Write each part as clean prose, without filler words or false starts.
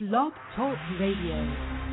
Blog Talk Radio.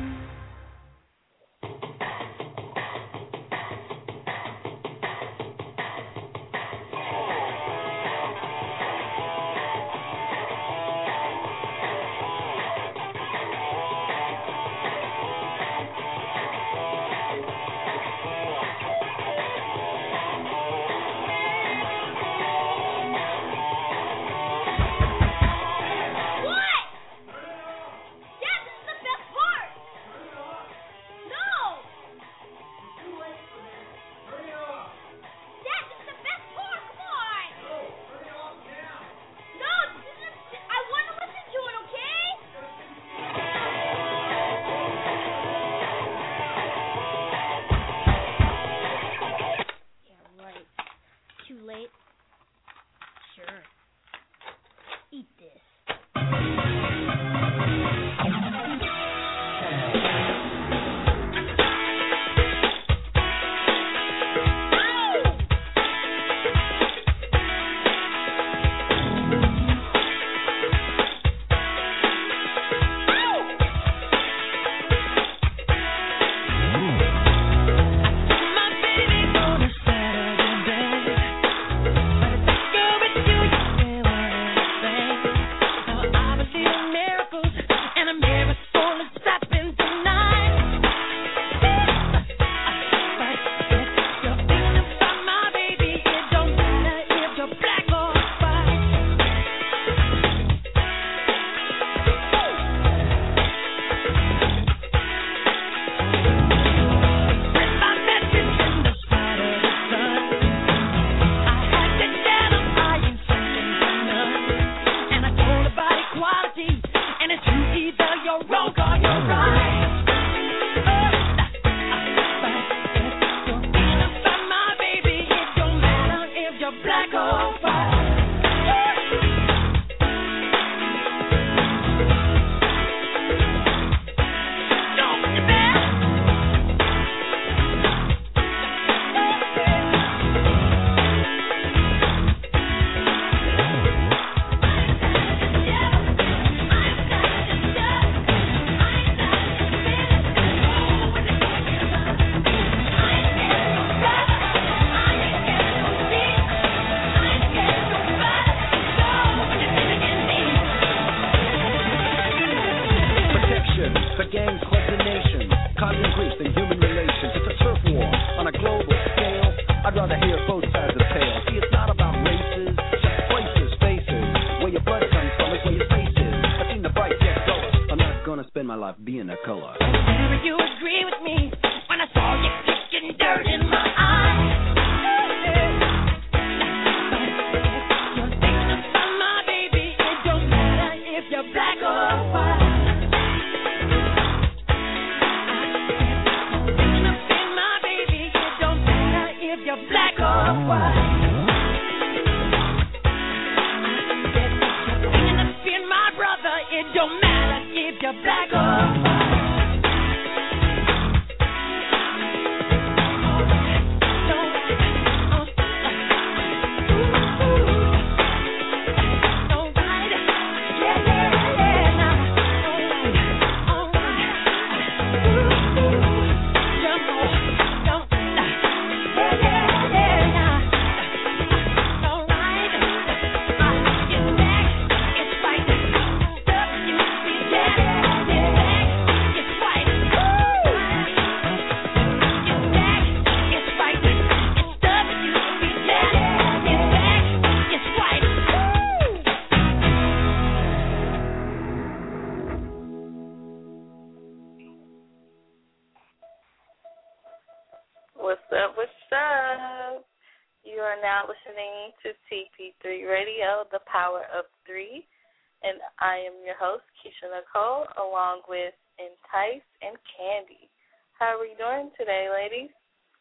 Nicole, along with Entice and Candy. How are we doing today, ladies?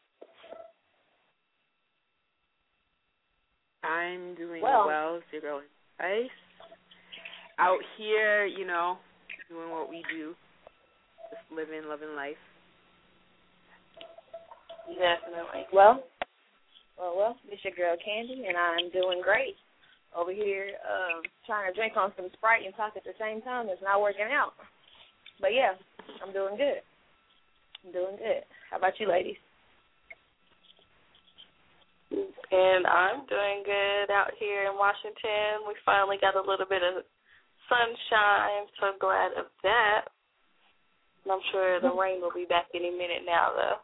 I'm doing well. It's your girl Entice. Out here, doing what we do. Just living, loving life. Definitely. Well, it's your girl Candy, and I'm doing great. Over here trying to drink on some Sprite and talk at the same time. It's not working out. But, yeah, I'm doing good. How about you, ladies? And I'm doing good out here in Washington. We finally got a little bit of sunshine. So glad of that. And I'm sure the rain will be back any minute now, though.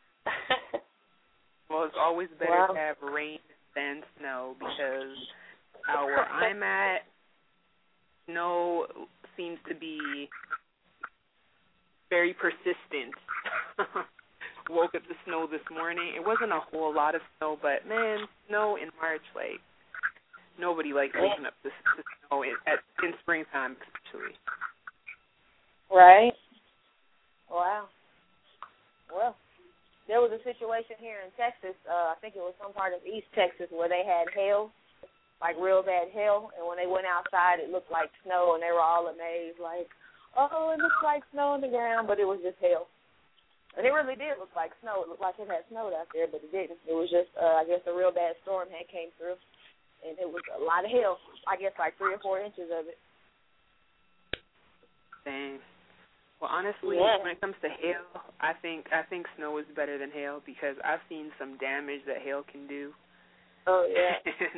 Well, it's always better to have rain than snow because where I'm at, snow seems to be very persistent. Woke up to snow this morning. It wasn't a whole lot of snow, but, man, snow in March, like, nobody likes waking up to snow in springtime, especially. Right. Wow. Well, there was a situation here in Texas, I think it was some part of East Texas, where they had hail, like real bad hail, and when they went outside, it looked like snow, and they were all amazed, like, oh, it looks like snow on the ground, but it was just hail. And it really did look like snow. It looked like it had snowed out there, but it didn't. It was just, I guess, a real bad storm had came through, and it was a lot of hail, I guess like 3 or 4 inches of it. Dang. Well, honestly, when it comes to hail, I think snow is better than hail because I've seen some damage that hail can do. Oh, yeah.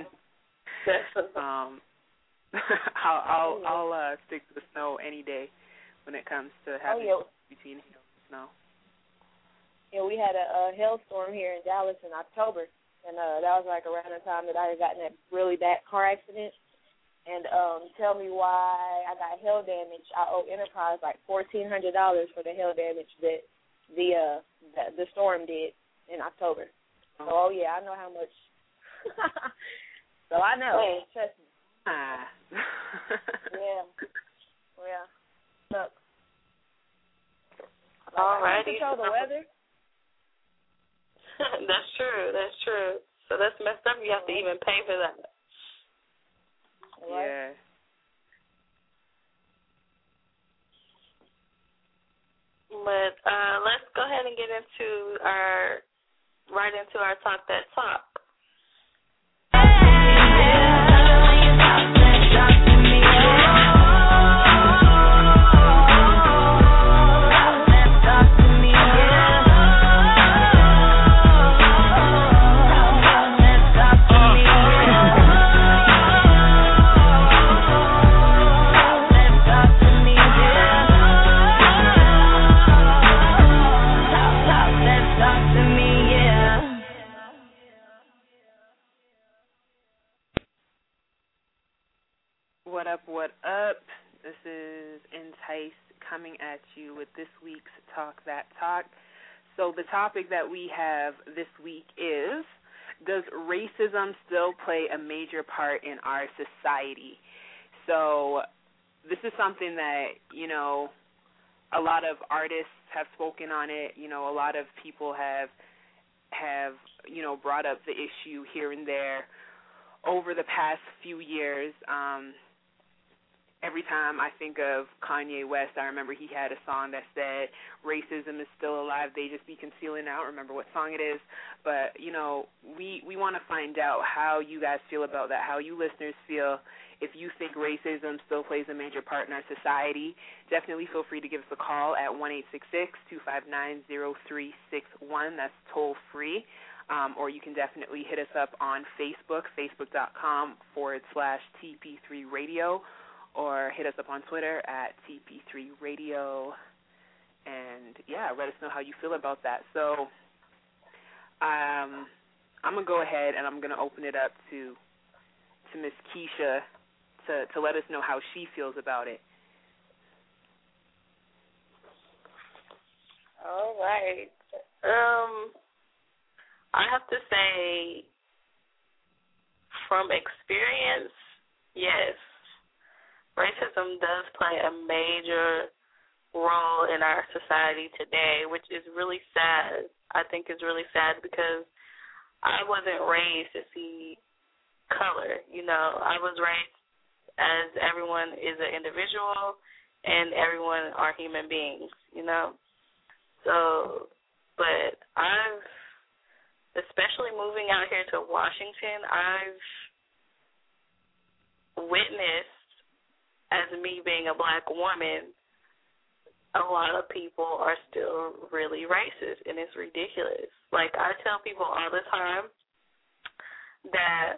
I'll stick to the snow any day when it comes to having between hail and snow. Yeah, we had a hailstorm here in Dallas in October, and that was like around the time that I had gotten that really bad car accident. And tell me why I got hail damage. I owe Enterprise like $1,400 for the hail damage that the storm did in October. So, I know how much. So I know. Hey. Trust me. Yeah. Look. All right. Control the weather. That's true. So that's messed up. You have to even pay for that. Yeah. But let's go ahead and get into our Talk That Talk. What up? This is Entice coming at you with this week's Talk That Talk. So the topic that we have this week is, does racism still play a major part in our society? So this is something that, a lot of artists have spoken on it. A lot of people have brought up the issue here and there over the past few years. Every time I think of Kanye West, I remember he had a song that said, racism is still alive, they just be concealing it. I don't remember what song it is. But, we want to find out how you guys feel about that, how you listeners feel. If you think racism still plays a major part in our society, definitely feel free to give us a call at 1-866-259-0361. That's toll free. Or you can definitely hit us up on Facebook, facebook.com/TP3Radio. Or hit us up on Twitter at TP3Radio. And, let us know how you feel about that. So I'm going to go ahead and I'm going to open it up to Miss Keisha to let us know how she feels about it. All right. I have to say, from experience, yes. Racism does play a major role in our society today, which is really sad. I think it's really sad because I wasn't raised to see color. I was raised as everyone is an individual and everyone are human beings, So, but especially moving out here to Washington, I've witnessed, as me being a black woman, a lot of people are still really racist, and it's ridiculous. Like, I tell people all the time that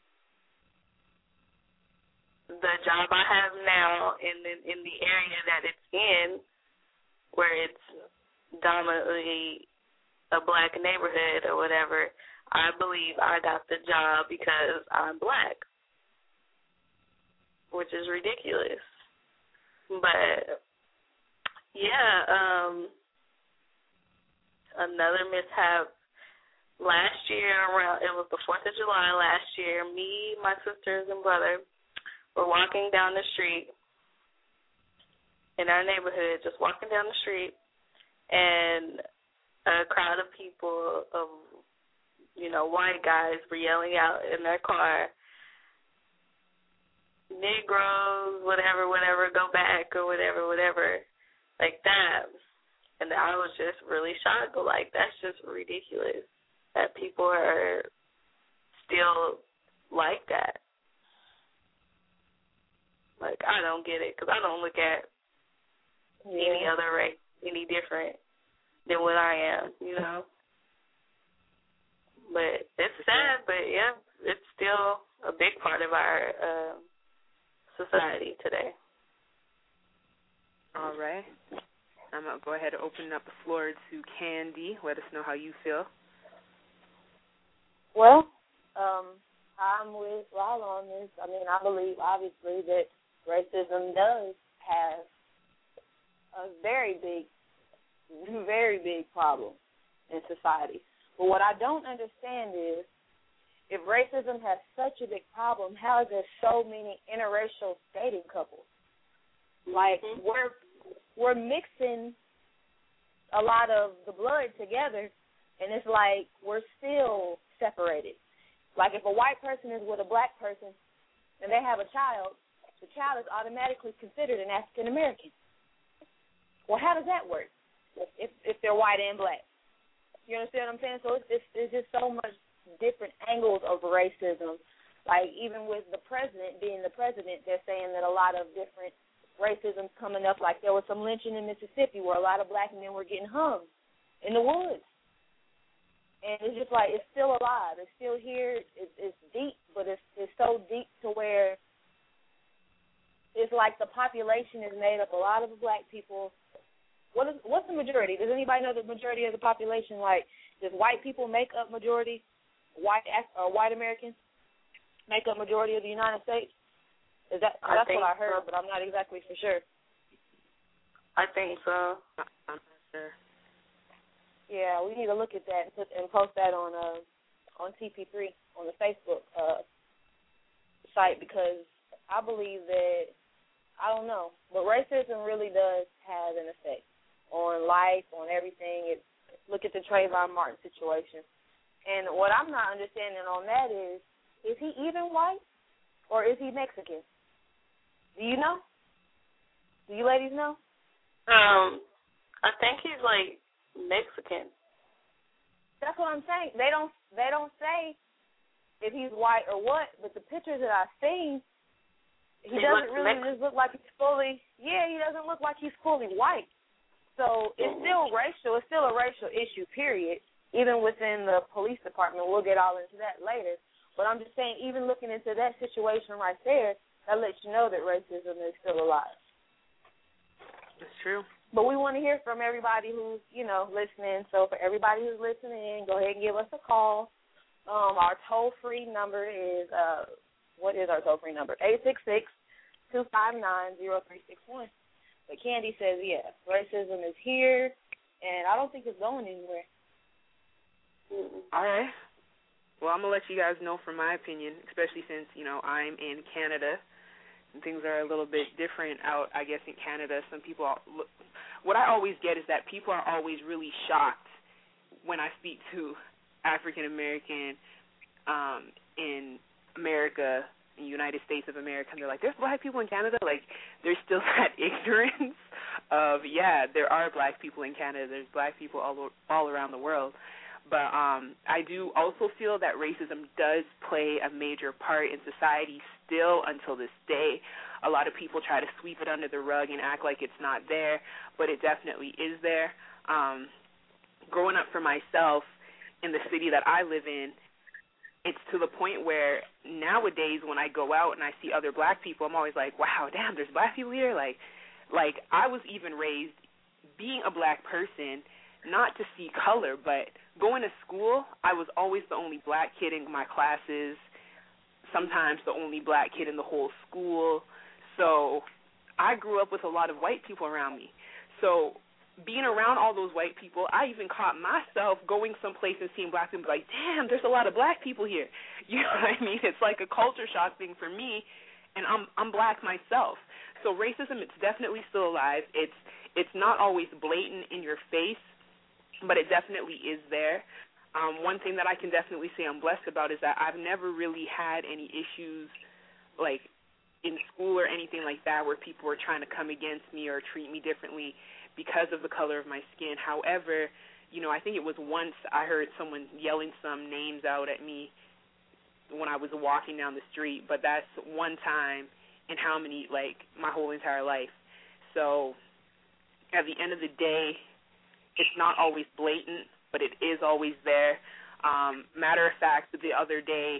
the job I have now in the area that it's in, where it's dominantly a black neighborhood or whatever, I believe I got the job because I'm black, which is ridiculous. But yeah, another mishap last year it was the 4th of July last year. Me, my sisters, and brother were walking down the street in our neighborhood, just walking down the street, and a crowd of people, white guys were yelling out in their car, Negroes, whatever, go back, or whatever, like that. And I was just really shocked, like, that's just ridiculous that people are still like that. Like, I don't get it, because I don't look at any other race any different than what I am, But it's sad, but, yeah, it's still a big part of our society today. All right. I'm going to go ahead and open up the floor to Candy. Let us know how you feel. Well, I'm with Lala on this. I mean, I believe, obviously, that racism does have a very big problem in society. But what I don't understand is, if racism has such a big problem, how is there so many interracial dating couples? Like, we're mixing a lot of the blood together, and it's like we're still separated. Like, if a white person is with a black person and they have a child, the child is automatically considered an African American. Well, how does that work if they're white and black? You understand what I'm saying? So it's just so much different angles of racism. Like, even with the president being the president, they're saying that a lot of different racism's coming up. Like, there was some lynching in Mississippi where a lot of black men were getting hung in the woods. And it's just like, it's still alive. It's still here. It's deep, but it's so deep to where it's like the population is made up a lot of black people. What's the majority? Does anybody know the majority of the population? Like, does white people make up majority? White Americans make up majority of the United States? That's what I heard, but I'm not exactly for sure. I think so. I'm not sure. Yeah, we need to look at that and post that on TP3 on the Facebook site, because I believe that, I don't know, but racism really does have an effect on life, on everything. Look at the Trayvon Martin situation. And what I'm not understanding on that is he even white or is he Mexican? Do you know? Do you ladies know? I think he's like Mexican. That's what I'm saying. They don't say if he's white or what, but the pictures that I've seen, he doesn't really just look like he's fully, he doesn't look like he's fully white. So it's still racial. It's still a racial issue, period, even within the police department. We'll get all into that later. But I'm just saying, even looking into that situation right there, that lets you know that racism is still alive. That's true. But we want to hear from everybody who's, listening. So for everybody who's listening, go ahead and give us a call. Our toll-free number is, what is our toll-free number? 866-259-0361. But Candy says, racism is here, and I don't think it's going anywhere. All right. Well, I'm going to let you guys know from my opinion, especially since, I'm in Canada, and things are a little bit different out, I guess, in Canada. Some people, what I always get is that people are always really shocked when I speak to African-American in America, in the United States of America, and they're like, there's black people in Canada? Like, there's still that ignorance of, there are black people in Canada. There's black people all around the world. But I do also feel that racism does play a major part in society still, until this day, a lot of people try to sweep it under the rug and act like it's not there, but it definitely is there. Growing up for myself in the city that I live in, it's to the point where nowadays when I go out and I see other black people, I'm always like, wow, damn, there's black people here? Like I was even raised being a black person, not to see color, but going to school, I was always the only black kid in my classes, sometimes the only black kid in the whole school. So I grew up with a lot of white people around me. So being around all those white people, I even caught myself going someplace and seeing black people like, damn, there's a lot of black people here. You know what I mean? It's like a culture shock thing for me, and I'm black myself. So racism, it's definitely still alive. It's not always blatant in your face, but it definitely is there. One thing that I can definitely say I'm blessed about is that I've never really had any issues like in school or anything like that where people were trying to come against me or treat me differently because of the color of my skin. However, I think it was once I heard someone yelling some names out at me when I was walking down the street, but that's one time in how many, my whole entire life. So at the end of the day, it's not always blatant, but it is always there. Matter of fact, the other day,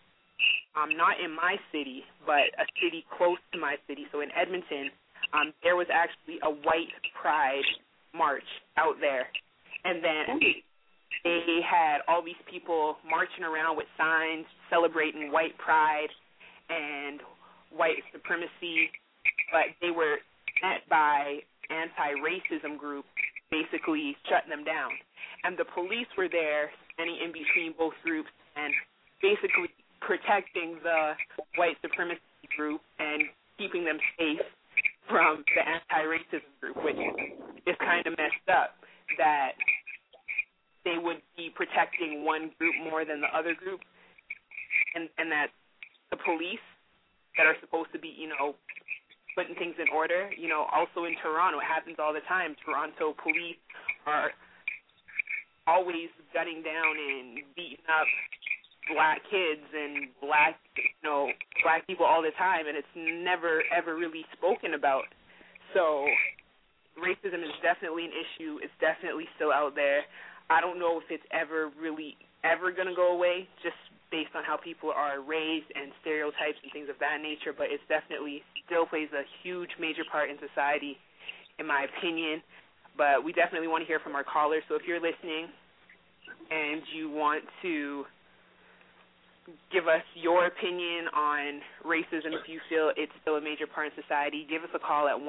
not in my city, but a city close to my city, so in Edmonton, there was actually a white pride march out there. And then they had all these people marching around with signs celebrating white pride and white supremacy, but they were met by anti-racism group basically shutting them down. And the police were there standing in between both groups and basically protecting the white supremacy group and keeping them safe from the anti-racism group, which is kind of messed up that they would be protecting one group more than the other group, and that the police that are supposed to be, putting things in order, also in Toronto, it happens all the time. Toronto police are always gunning down and beating up black kids and black people all the time, and it's never, ever really spoken about. So racism is definitely an issue. It's definitely still out there. I don't know if it's ever going to go away, just based on how people are raised and stereotypes and things of that nature, but it's definitely still plays a huge major part in society, in my opinion. But we definitely want to hear from our callers. So if you're listening and you want to give us your opinion on racism, if you feel it's still a major part in society, give us a call at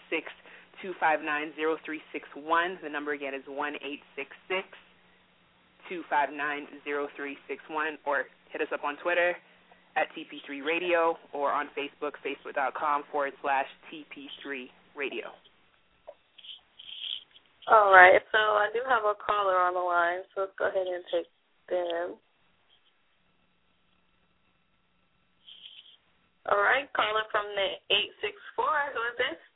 1-866-259-0361. The number again is 1-866-259-0361, or hit us up on Twitter at TP3 Radio or on Facebook, facebook.com/TP3 Radio. All right, so I do have a caller on the line, so let's go ahead and take them. All right, caller from the 864. Who is this?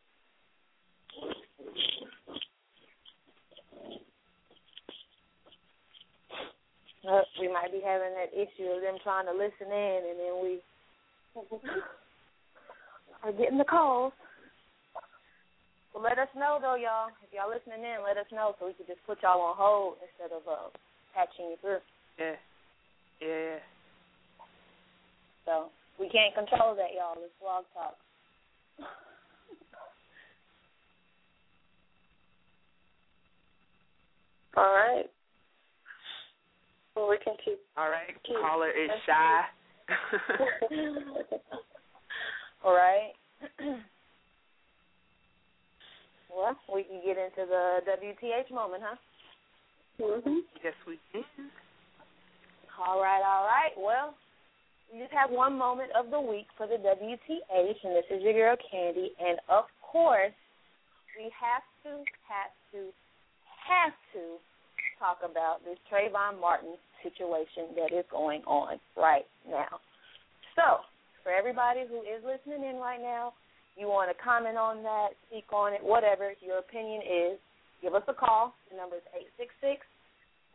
We might be having that issue of them trying to listen in, and then we are getting the calls. Well, let us know, though, y'all. If y'all listening in, let us know so we can just put y'all on hold instead of patching you through. Yeah. So we can't control that, y'all. It's Blog Talk. All right. Well, we can keep. All right. Caller is shy. All right. Well, we can get into the WTH moment, huh? Yes, we can. All right. Well, we just have one moment of the week for the WTH, and this is your girl, Candy. And, of course, we have to talk about this Trayvon Martin situation that is going on right now. So, for everybody who is listening in right now, you want to comment on that, speak on it, whatever your opinion is, give us a call. The number is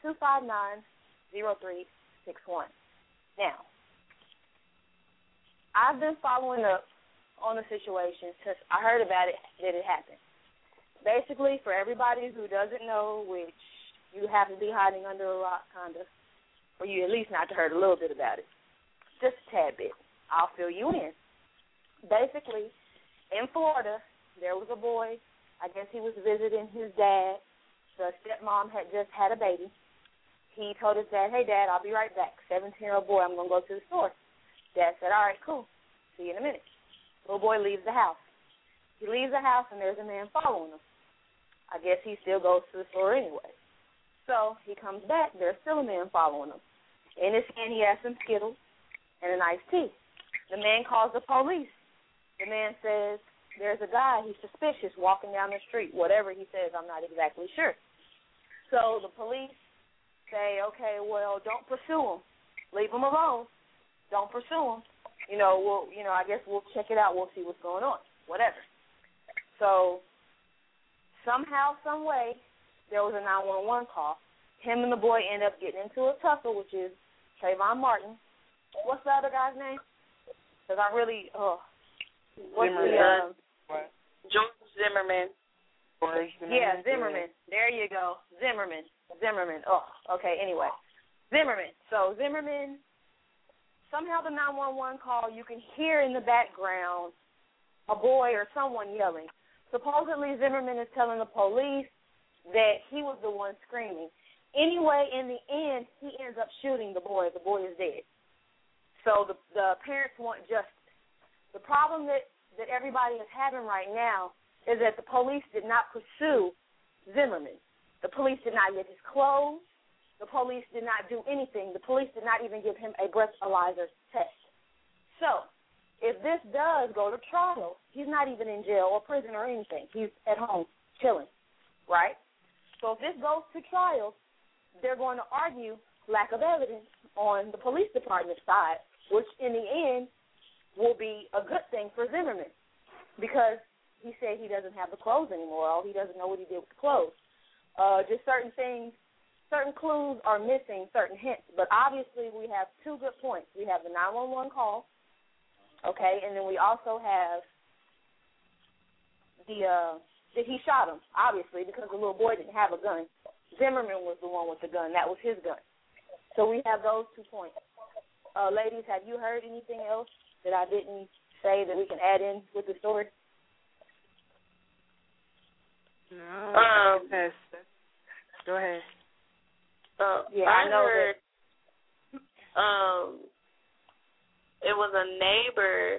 866-259-0361. Now, I've been following up on the situation since I heard about it, that it happened. Basically, for everybody who doesn't know, which you have to be hiding under a rock, kind of, or you at least not to heard a little bit about it, just a tad bit. I'll fill you in. Basically, in Florida, there was a boy. I guess he was visiting his dad. The stepmom had just had a baby. He told his dad, "Hey, Dad, I'll be right back. 17-year-old boy, I'm going to go to the store." Dad said, "All right, cool. See you in a minute." Little boy leaves the house. He leaves the house, and there's a man following him. I guess he still goes to the store anyway. So he comes back. There's still a man following him. In his hand, he has some Skittles and an iced tea. The man calls the police. The man says, "There's a guy, he's suspicious, walking down the street." Whatever he says, I'm not exactly sure. So the police say, "Okay, well, don't pursue him. Leave him alone. Don't pursue him. I guess we'll check it out. We'll see what's going on. Whatever." So somehow, some way, there was a 911 call. Him and the boy end up getting into a tussle, which is Trayvon Martin. What's the other guy's name? Because I really, what's Zimmerman. George Zimmerman. Yeah, Zimmerman. There you go. Zimmerman. Okay, anyway. Zimmerman. So Zimmerman, somehow the 911 call, you can hear in the background a boy or someone yelling. Supposedly Zimmerman is telling the police that he was the one screaming. Anyway, in the end, he ends up shooting the boy. The boy is dead. So the parents want justice. The problem that everybody is having right now is that the police did not pursue Zimmerman. The police did not get his clothes. The police did not do anything. The police did not even give him a breathalyzer test. So if this does go to trial, he's not even in jail or prison or anything. He's at home chilling, right? So if this goes to trial, they're going to argue lack of evidence on the police department side, which in the end will be a good thing for Zimmerman because he said he doesn't have the clothes anymore. He doesn't know what he did with the clothes. Just certain things, certain clues are missing, certain hints. But obviously we have two good points. We have the 911 call, okay, and then we also have that he shot him, obviously, because the little boy didn't have a gun. Zimmerman was the one with the gun. That was his gun. So we have those 2 points. Ladies, have you heard anything else that I didn't say that we can add in with the story? No. Go ahead. I know heard, it was a neighbor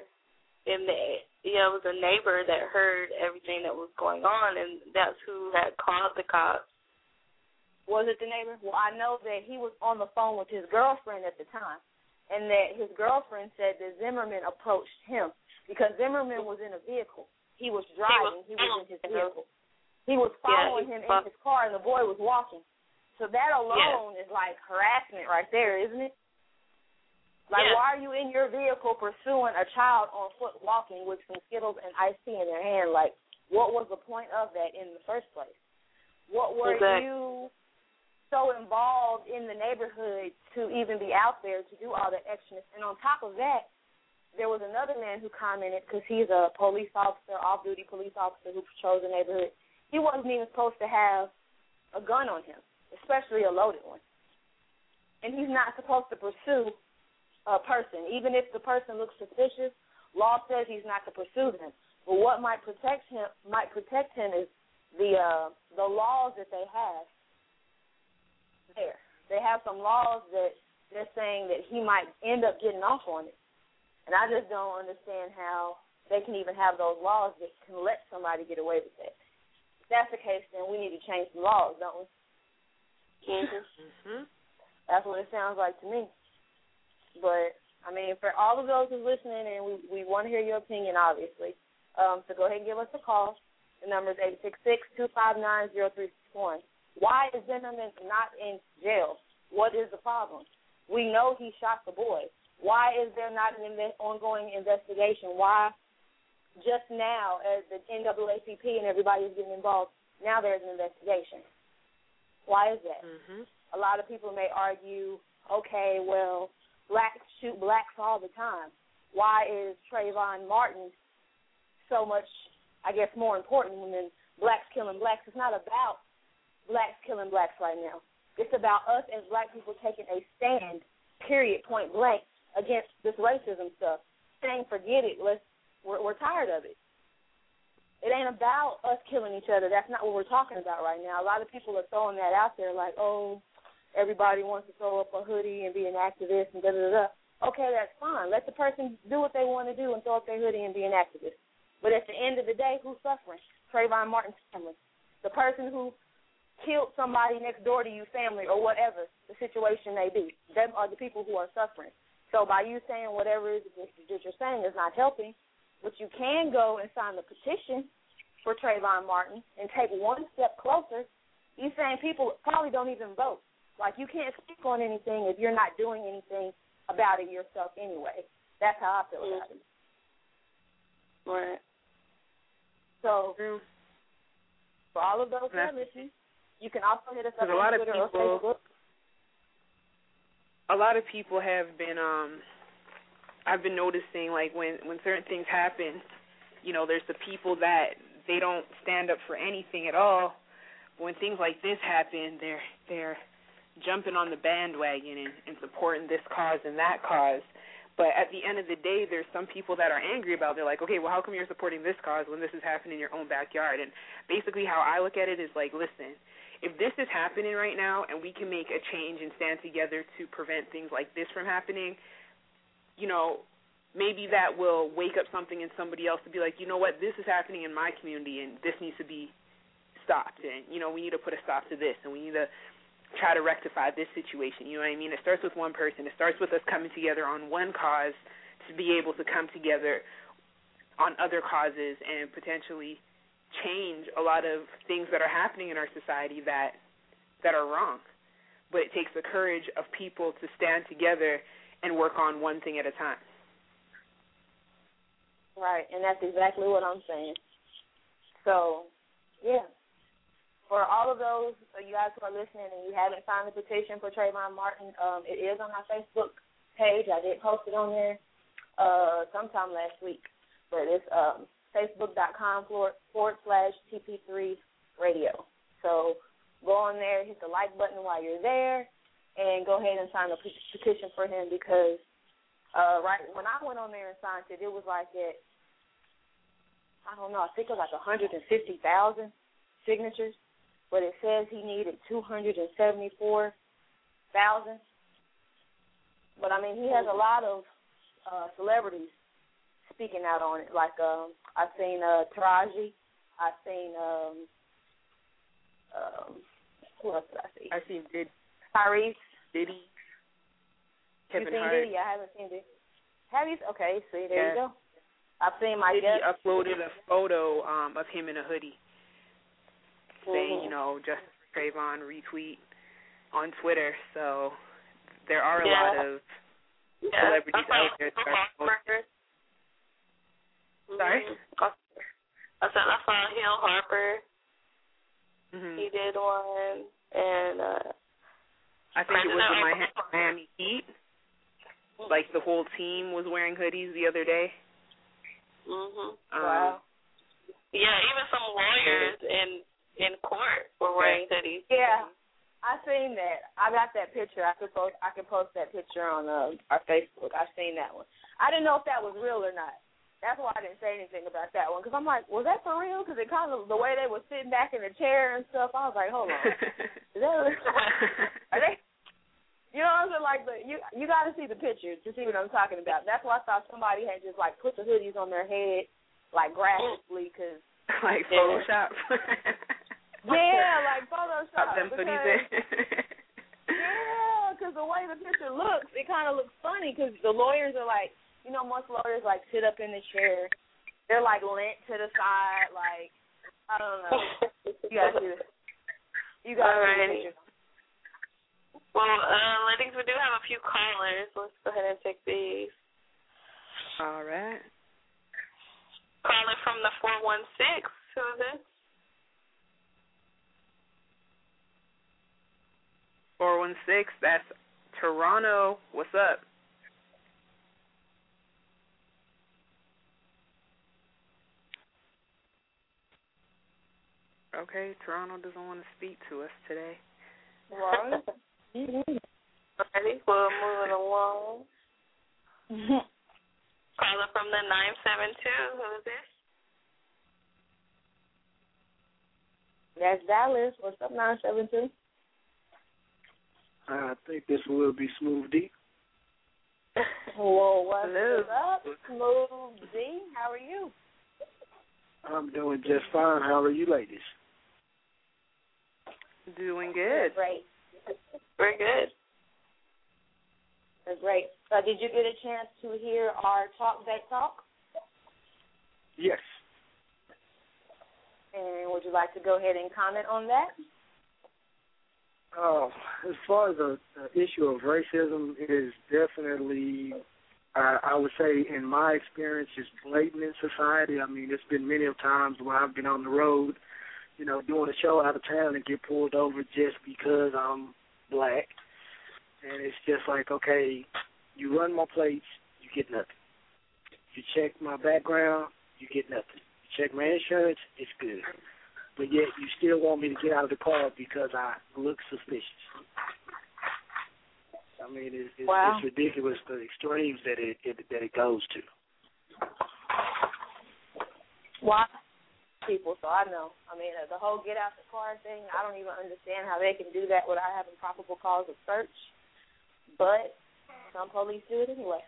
it was a neighbor that heard everything that was going on, and that's who had called the cops. Was it the neighbor? Well, I know that he was on the phone with his girlfriend at the time, and that his girlfriend said that Zimmerman approached him because Zimmerman was in a vehicle. He was driving. He was in his vehicle. He was following him in his car, and the boy was walking. So that alone is like harassment right there, isn't it? Like, why are you in your vehicle pursuing a child on foot walking with some Skittles and iced tea in their hand? Like, what was the point of that in the first place? What were you so involved in the neighborhood to even be out there to do all that extraness? And on top of that, there was another man who commented, because he's a police officer, off-duty police officer who patrols the neighborhood. He wasn't even supposed to have a gun on him, especially a loaded one. And he's not supposed to pursue a person. Even if the person looks suspicious, law says he's not to pursue them. But what might protect him is the laws that they have there. They have some laws that they're saying that he might end up getting off on it. And I just don't understand how they can even have those laws that can let somebody get away with that. If that's the case, then we need to change some laws, don't we? Mm-hmm. That's what it sounds like to me. But, I mean, for all of those who's listening, and we want to hear your opinion, obviously, so go ahead and give us a call. The number is 866-259-0361. Why is Zimmerman not in jail? What is the problem? We know he shot the boy. Why is there not an ongoing investigation? Why just now, as the NAACP and everybody is getting involved, now there's an investigation? Why is that? Mm-hmm. A lot of people may argue, okay, well, blacks shoot blacks all the time. why is Trayvon Martin so much, I guess, more important than blacks killing blacks? It's not about blacks killing blacks right now. It's about us as black people taking a stand, period, point blank, against this racism stuff. Saying, forget it, we're tired of it. It ain't about us killing each other. That's not what we're talking about right now. A lot of people are throwing that out there like, oh, everybody wants to throw up a hoodie and be an activist and da-da-da-da. Okay, that's fine. Let the person do what they want to do and throw up their hoodie and be an activist. But at the end of the day, who's suffering? Trayvon Martin's family. The person who killed somebody next door to you, family, or whatever the situation may be. Them are the people who are suffering. So by you saying whatever it is that you're saying is not helping, but you can go and sign the petition for Trayvon Martin and take one step closer. You're saying people probably don't even vote. Like, you can't speak on anything if you're not doing anything about it yourself anyway. That's how I feel about it. Right. So, for all of those who are listening, you can also hit us up on Twitter or Facebook. A lot of people have been, I've been noticing, like, when certain things happen, you know, there's the people that they don't stand up for anything at all. But when things like this happen, they're jumping on the bandwagon and supporting this cause and that cause. But at the end of the day, there's some people that are angry about it. They're like, okay, well, how come you're supporting this cause when this is happening in your own backyard? And basically how I look at it is like, listen, if this is happening right now and we can make a change and stand together to prevent things like this from happening, you know, maybe that will wake up something in somebody else to be like, you know what, this is happening in my community and this needs to be stopped. And, you know, we need to put a stop to this and we need to try to rectify this situation. You know what I mean? It starts with one person. It starts with us coming together on one cause to be able to come together on other causes and potentially change a lot of things that are happening in our society that are wrong. But it takes the courage of people to stand together and work on one thing at a time. Right, and that's exactly what I'm saying. So, yeah. For all of those you guys who are listening and you haven't signed the petition for Trayvon Martin, it is on our Facebook page. I did post it on there sometime last week. But it's facebook.com/TP3radio. So go on there, hit the like button while you're there, and go ahead and sign the petition for him because right when I went on there and signed it, it was like at, I don't know, I think it was like 150,000 signatures. But it says he needed 274,000. But, I mean, he has a lot of celebrities speaking out on it. Like, I've seen Taraji. I've seen, who else did I see? I've seen Tyrese. Diddy. Kevin Hart. You seen Diddy? I haven't seen Diddy. Have you? Okay, see, there you go. I've seen my Diddy uploaded a photo of him in a hoodie. Saying, you know, Justice for Trayvon, retweet on Twitter. So there are a lot of celebrities out there. Sorry? I said I saw Hill Harper. Mm-hmm. He did one. And I think it was the Miami Heat. Like the whole team was wearing hoodies the other day. Wow. Yeah, even some lawyers in court were wearing hoodies. Yeah, I seen that. I got that picture. I could post that picture on our Facebook. I seen that one. I didn't know if that was real or not. That's why I didn't say anything about that one because I'm like, was that for real? Because it kind of the way they were sitting back in the chair and stuff. I was like, hold on, is that are they? You know what I'm saying? Like, you got to see the picture to see what I'm talking about. That's why I thought somebody had just like put the hoodies on their head, like graphically, because like Photoshop. Yeah, like Photoshop. Them hoodies in. Yeah, because the way the picture looks, it kind of looks funny because the lawyers are like, you know, most lawyers like sit up in the chair. They're like leant to the side, like, I don't know. You got to see this. You got to see the picture. Well, ladies, we do have a few callers. Let's go ahead and take these. All right. Caller from the 416. Who is this? 416, that's Toronto. What's up? Okay, Toronto doesn't want to speak to us today. Right. Ready? We're moving along. Caller from the 972. Who is this? That's Dallas. What's up, 972? I think this will be Smooth D. Whoa, what's up, Smooth D? How are you? I'm doing just fine. How are you ladies? Doing good. Great. We're good. That's great. Did you get a chance to hear our Talk That Talk? Yes. And would you like to go ahead and comment on that? As far as the issue of racism, it is definitely, I would say, in my experience, it's blatant in society. I mean, it's been many of times where I've been on the road, you know, doing a show out of town and get pulled over just because I'm black. And it's just like, okay, you run my plates, you get nothing. You check my background, you get nothing. You check my insurance, it's good. But yet you still want me to get out of the car because I look suspicious. I mean, it's ridiculous, the extremes that it goes to. Why people? So I know. I mean, the whole get out the car thing, I don't even understand how they can do that without having probable cause of search. But some police do it anyway.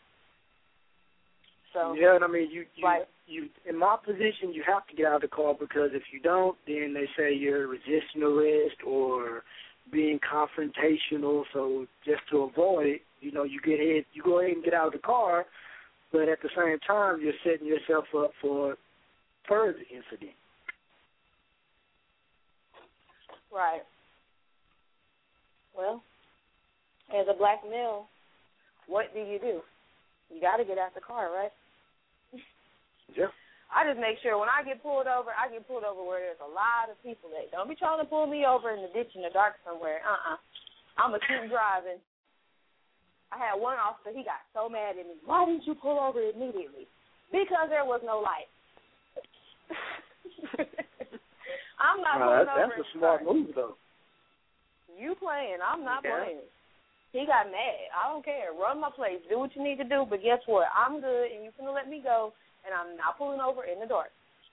So yeah, and I mean, you right. In my position, you have to get out of the car because if you don't, then they say you're resisting arrest or being confrontational. So just to avoid it, you know, you go ahead and get out of the car, but at the same time, you're setting yourself up for further incident. Right. Well, as a black male, what do? You got to get out the car, right? Yeah. I just make sure when I get pulled over where there's a lot of people that don't be trying to pull me over in the ditch in the dark somewhere. I'm going to keep driving. I had one officer, he got so mad at me. Why didn't you pull over immediately? Because there was no light. I'm not pulling over. That's a smart move, though. You playing. I'm not playing. He got mad. I don't care. Run my place. Do what you need to do. But guess what? I'm good, and you're going to let me go, and I'm not pulling over in the dark.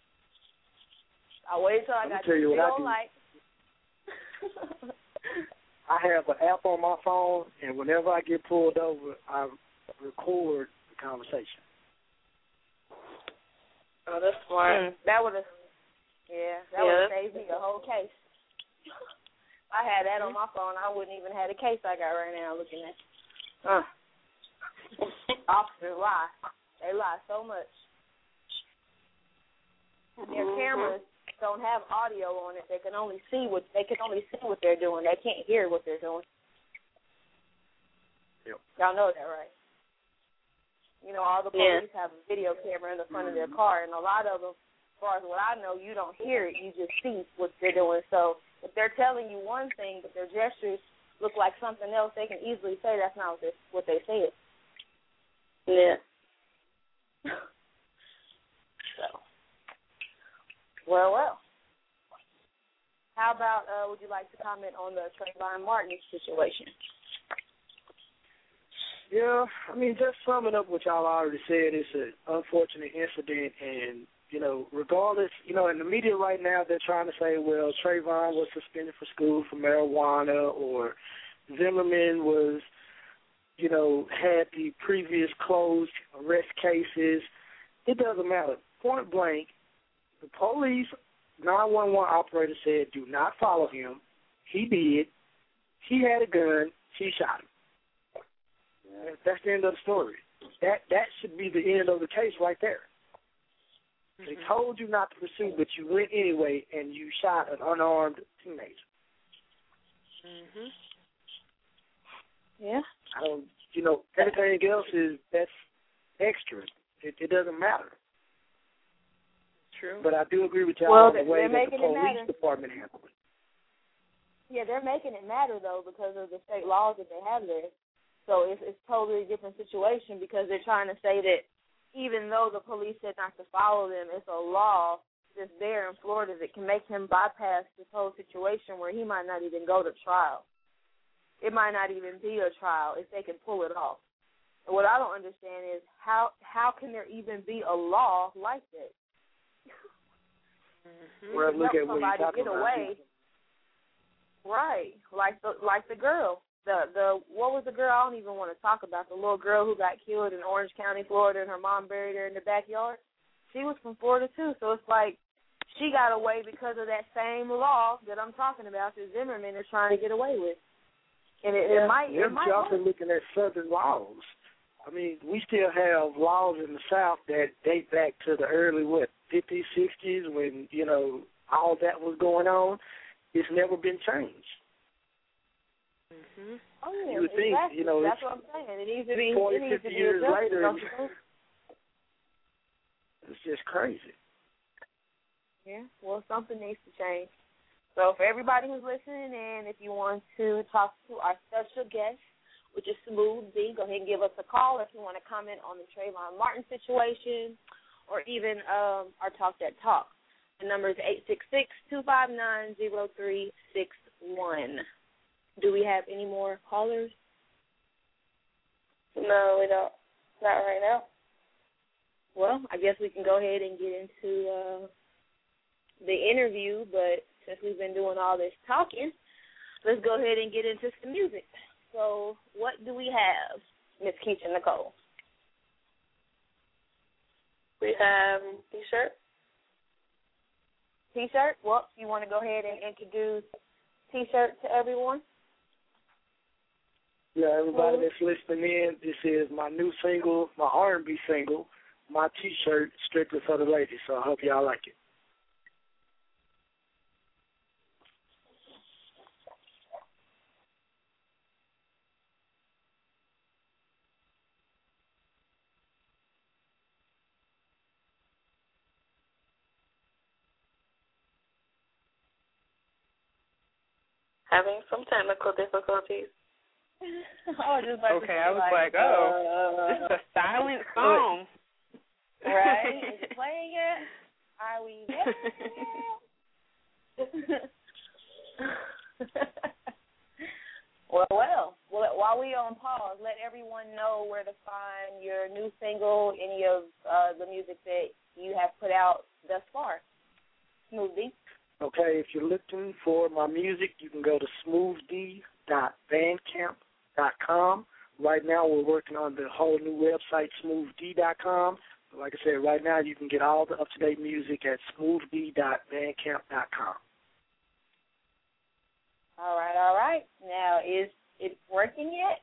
I waited till I got the big old light. I have an app on my phone, and whenever I get pulled over, I record the conversation. Oh, that's smart. That would have saved me the whole case. If I had that on my phone, I wouldn't even have the case I got right now looking at. Officers lie. They lie so much. Their cameras don't have audio on it. They can only see what they're doing. They can't hear what they're doing. Yep. Y'all know that, right? You know, all the police have a video camera in the front of their car, and a lot of them, as far as what I know, you don't hear it. You just see what they're doing. So if they're telling you one thing, but their gestures look like something else, they can easily say that's not what they said. Yeah. So, well. How about, would you like to comment on the Trayvon Martin situation? Yeah, I mean, just summing up what y'all already said, it's an unfortunate incident, and, you know, regardless, you know, in the media right now, they're trying to say, well, Trayvon was suspended from school for marijuana, or Zimmerman was, you know, had the previous closed arrest cases. It doesn't matter. Point blank, the police 911 operator said, do not follow him. He did. He had a gun. He shot him. That's the end of the story. That should be the end of the case right there. Mm-hmm. They told you not to pursue, but you went anyway, and you shot an unarmed teenager. Mhm. Yeah. You know, everything else that's extra. It doesn't matter. True. But I do agree with y'all on the way that the police department handled it. Yeah, they're making it matter, though, because of the state laws that they have there. So it's totally a different situation because they're trying to say that even though the police said not to follow them, it's a law that's there in Florida that can make him bypass this whole situation where he might not even go to trial. It might not even be a trial if they can pull it off. And what I don't understand is how can there even be a law like that? Well, look at what you're talking about. Away. Right, like the girl. The what was the girl? I don't even want to talk about the little girl who got killed in Orange County, Florida, and her mom buried her in the backyard. She was from Florida too, so it's like she got away because of that same law that I'm talking about that Zimmerman is trying to get away with. And it might. You're also looking at Southern laws. I mean, we still have laws in the South that date back to the early 50s, 60s when all that was going on. It's never been changed. Mm-hmm. Oh yeah, you would think, exactly. That's what I'm saying. It needs to be 40, 50 years later. It's just crazy. Yeah, well, something needs to change. So for everybody who's listening in, if you want to talk to our special guest, which is Smooth D, go ahead and give us a call if you want to comment on the Trayvon Martin situation or even our Talk That Talk. The number is 866-259-0361. Do we have any more callers? No, we don't. Not right now. Well, I guess we can go ahead and get into the interview, but since we've been doing all this talking, let's go ahead and get into some music. So what do we have, Miss Keisha Nicole? We have T-shirt. T-shirt? Well, you want to go ahead and introduce T-shirt to everyone? Yeah, everybody that's listening in, this is my new single, my R&B single, my T-shirt, strictly for the ladies, so I hope y'all like it. Having some technical difficulties. Okay, I was like, this is a silent song. Right? Is it playing yet? Are we there? Well, while we on pause, let everyone know where to find your new single, any of the music that you have put out thus far. Smoothie. Okay, if you're looking for my music, you can go to smoothd.bandcamp.com. Right now, we're working on the whole new website, smoothd.com. Like I said, right now, you can get all the up-to-date music at smoothd.bandcamp.com. All right. Now, is it working yet?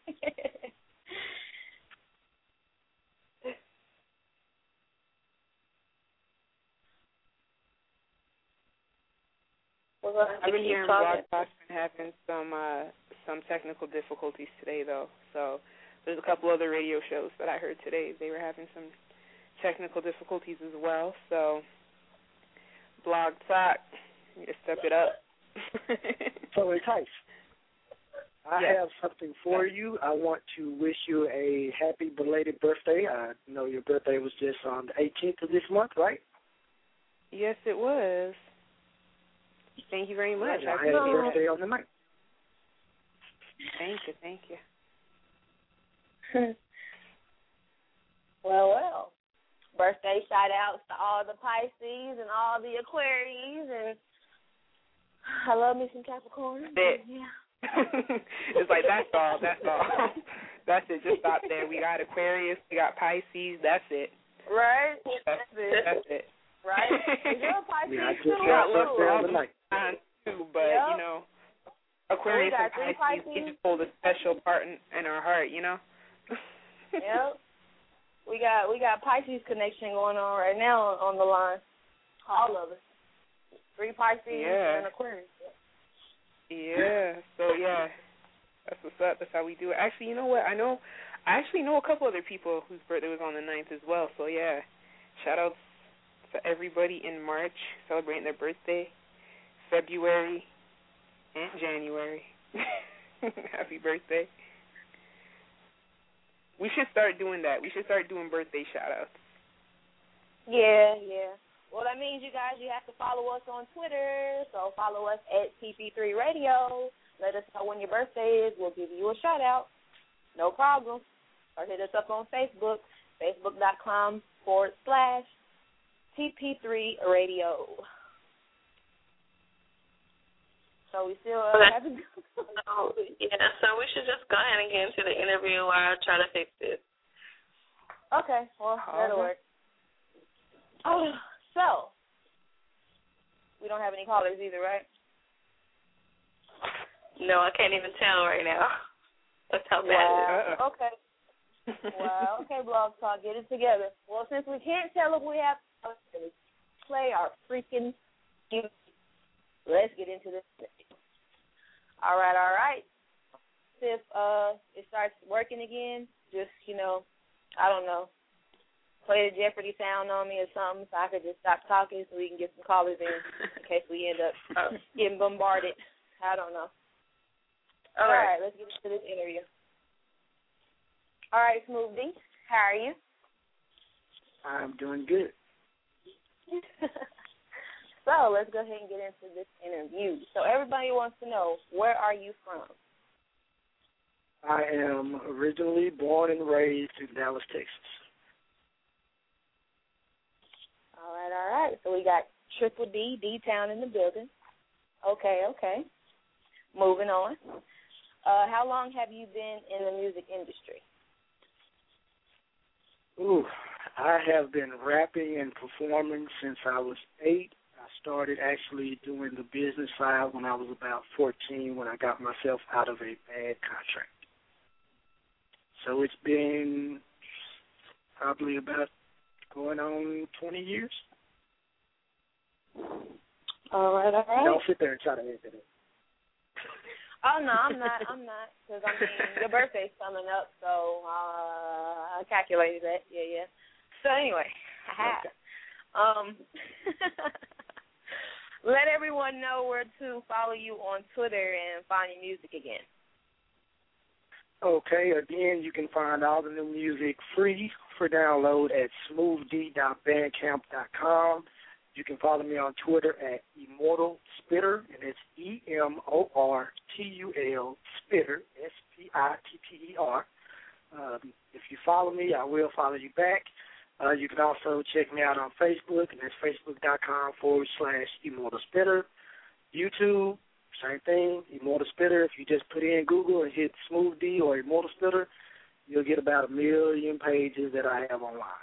I've been hearing Blog Talk's been having some technical difficulties today, though. So there's a couple other radio shows that I heard today. They were having some technical difficulties as well. So Blog Talk, you need to step it up. So, Tice, I have something for you. I want to wish you a happy belated birthday. I know your birthday was just on the 18th of this month, right? Yes, it was. Thank you very much. I had a birthday on the night. Thank you. Well. Birthday shout-outs to all the Pisces and all the Aquarius, and I love me some Capricorn. Yeah. It's like, that's all. That's it. Just stop there. We got Aquarius. We got Pisces. That's it. Right? That's it. Right? You're a Pisces yeah, I just too. got birthday on the night. Too, but, Aquarius and Pisces, they just hold a special part in our heart, Yep. We got Pisces connection going on right now on the line. All of us. 3 Pisces and an Aquarius. Yeah. So that's what's up. That's how we do it. Actually, you know what? I actually know a couple other people whose birthday was on the 9th as well. So yeah, shout outs to everybody in March celebrating their birthday, February, and January. Happy birthday. We should start doing that. We should start doing birthday shout-outs. Yeah. Well, that means you guys, you have to follow us on Twitter. So follow us at TP3 Radio. Let us know when your birthday is. We'll give you a shout-out. No problem. Or hit us up on Facebook, facebook.com/TP3 Radio. So we still having. So we should just go ahead and get into the interview while I try to fix it. Okay, well, that'll work. Oh, so we don't have any callers either, right? No, I can't even tell right now. That's how bad it is. Okay. Well, okay, Blog Talk, get it together. Well, since we can't tell if we have callers, play our freaking music. Let's get into this. All right. If it starts working again, just, I don't know, play the Jeopardy sound on me or something so I could just stop talking so we can get some callers in case we end up getting bombarded. I don't know. All right, let's get into this interview. All right, Smooth D, how are you? I'm doing good. So let's go ahead and get into this interview. So everybody wants to know, where are you from? I am originally born and raised in Dallas, Texas. All right. So we got Triple D, D-Town in the building. Okay. Moving on. How long have you been in the music industry? I have been rapping and performing since I was 8. I started actually doing the business side when I was about 14 when I got myself out of a bad contract. So it's been probably about going on 20 years. All right. Don't sit there and try to answer that. Oh, no, I'm not. Because, your birthday's coming up, so I calculated that. Yeah. So, anyway, okay. Let everyone know where to follow you on Twitter and find your music again. Okay, again, you can find all the new music free for download at smoothd.bandcamp.com. You can follow me on Twitter at Immortal Spitter, and it's EMORTUL Spitter, SPITTER. If you follow me, I will follow you back. You can also check me out on Facebook, and that's facebook.com/Immortal Spitter. YouTube, same thing, Immortal Spitter. If you just put in Google and hit Smooth D or Immortal Spitter, you'll get about 1 million pages that I have online.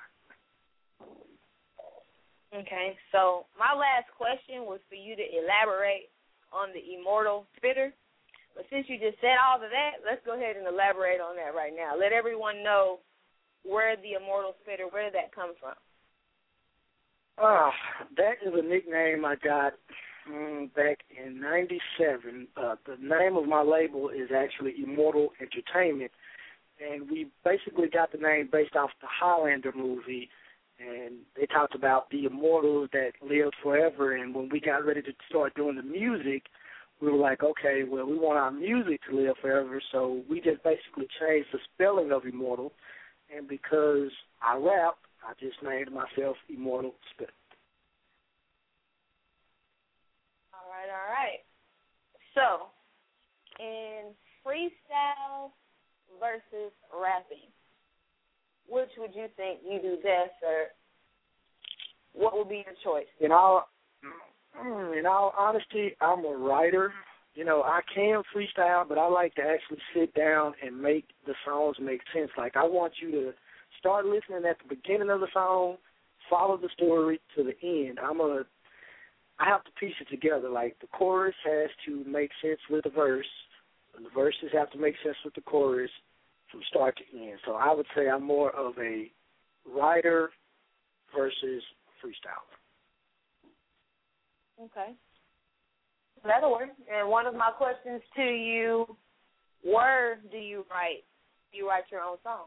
Okay, so my last question was for you to elaborate on the Immortal Spitter. But since you just said all of that, let's go ahead and elaborate on that right now. Let everyone know where the Immortal Spitter, where did that come from? That is a nickname I got back in 97. The name of my label is actually Immortal Entertainment, and we basically got the name based off the Highlander movie, and they talked about the immortals that lived forever, and when we got ready to start doing the music, we were like, okay, well, we want our music to live forever, so we just basically changed the spelling of immortal, and because I rap, I just named myself Immortal Spitter. All right. So, in freestyle versus rapping, which would you think you do best, or what would be your choice? In all honesty, I'm a writer. I can freestyle, but I like to actually sit down and make the songs make sense. Like, I want you to start listening at the beginning of the song, follow the story to the end. I have to piece it together. Like, the chorus has to make sense with the verse, and the verses have to make sense with the chorus from start to end. So I would say I'm more of a writer versus freestyler. Okay. That'll work. And one of my questions to you, where do you write? Do you write your own songs?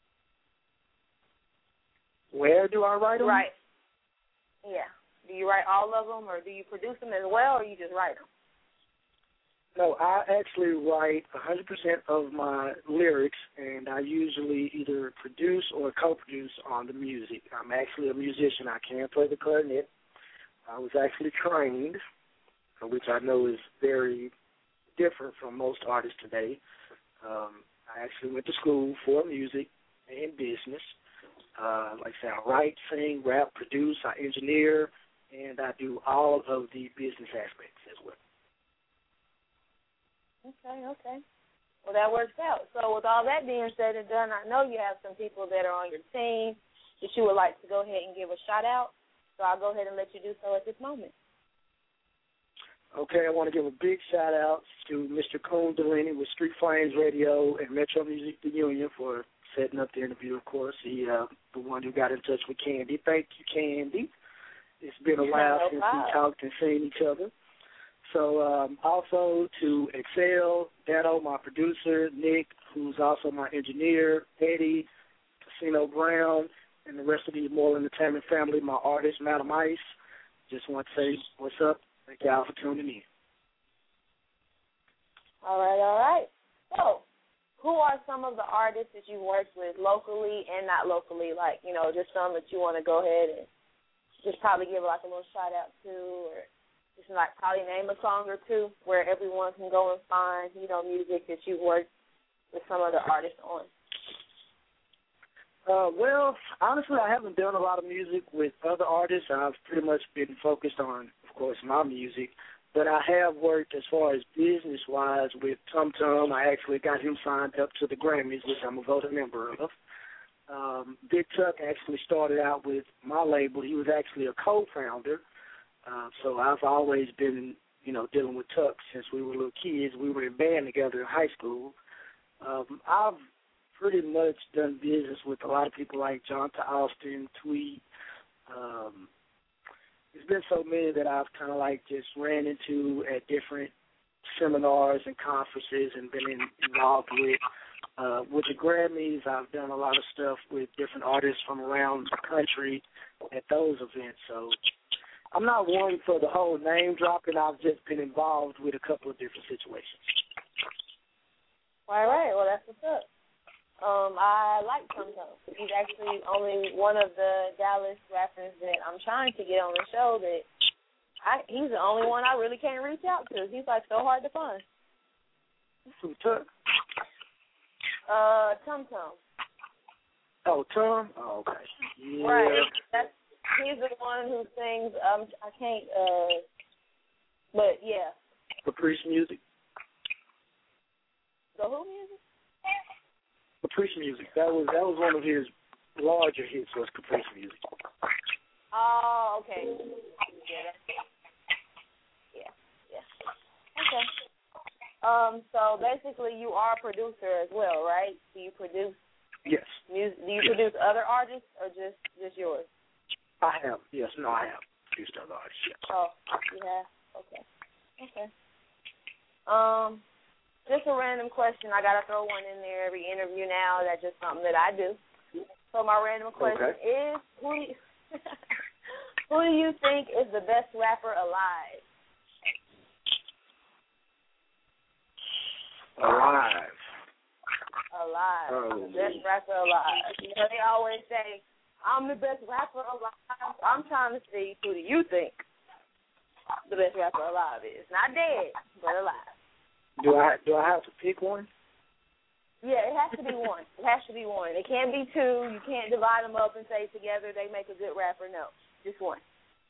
Where do I write them? Right. Yeah. Do you write all of them, or do you produce them as well, or you just write them? No, I actually write 100% of my lyrics, and I usually either produce or co-produce on the music. I'm actually a musician. I can play the clarinet. I was actually trained, which I know is very different from most artists today. I actually went to school for music and business. Like I say, I write, sing, rap, produce, I engineer, and I do all of the business aspects as well. Okay. Well, that works out. So with all that being said and done, I know you have some people that are on your team that you would like to go ahead and give a shout-out. So I'll go ahead and let you do so at this moment. Okay, I want to give a big shout-out to Mr. Coon Delaney with Street Flames Radio and Metro Music The Union for setting up the interview, of course. He, the one who got in touch with Candy. Thank you, Candy. It's been a while since we talked and seen each other. So also to Excel, Dado, my producer, Nick, who's also my engineer, Eddie, Casino Brown, and the rest of the Moral Entertainment family, my artist, Madam Ice. Just want to say what's up. Thank y'all for tuning in. All right. So, who are some of the artists that you worked with locally and not locally? Like, just some that you want to go ahead and just probably give like a little shout out to, or just like probably name a song or two where everyone can go and find, music that you've worked with some of the artists on. Well, honestly, I haven't done a lot of music with other artists. I've pretty much been focused on, of course, my music. But I have worked as far as business-wise with Tum Tum. I actually got him signed up to the Grammys, which I'm a voting member of. Big Tuck actually started out with my label. He was actually a co-founder. So I've always been, dealing with Tuck since we were little kids. We were in band together in high school. I've pretty much done business with a lot of people like Jonta Austin, Tweet. There's been so many that I've kind of like just ran into at different seminars and conferences and been involved with. With the Grammys, I've done a lot of stuff with different artists from around the country at those events. So I'm not one for the whole name dropping. I've just been involved with a couple of different situations. All right. Well, that's what's up. I like Tum Tum. He's actually only one of the Dallas rappers that I'm trying to get on the show that he's the only one I really can't reach out to. He's like so hard to find. Who, Tuck? Tum Tum. Oh, Tum? Oh, okay. Yeah. Right. He's the one who sings, I can't, but yeah. Caprice Music. The who music? Caprice Music. That was one of his larger hits, was Caprice Music. Oh, okay. Yeah. Okay. So basically, you are a producer as well, right? Do you produce? Yes. Music? Do you produce other artists or just yours? I have. Yes. No, I have produced other artists. Yes. Oh, yeah. Okay. Just a random question. I gotta throw one in there every interview now. That's just something that I do. So my random question is, who do you think is the best rapper alive? Alive. The best rapper alive. They always say, I'm the best rapper alive. I'm trying to see, who do you think the best rapper alive is? Not dead, but alive. Do I have to pick one? Yeah, it has to be one. It can't be two. You can't divide them up and say together they make a good rapper. No, just one.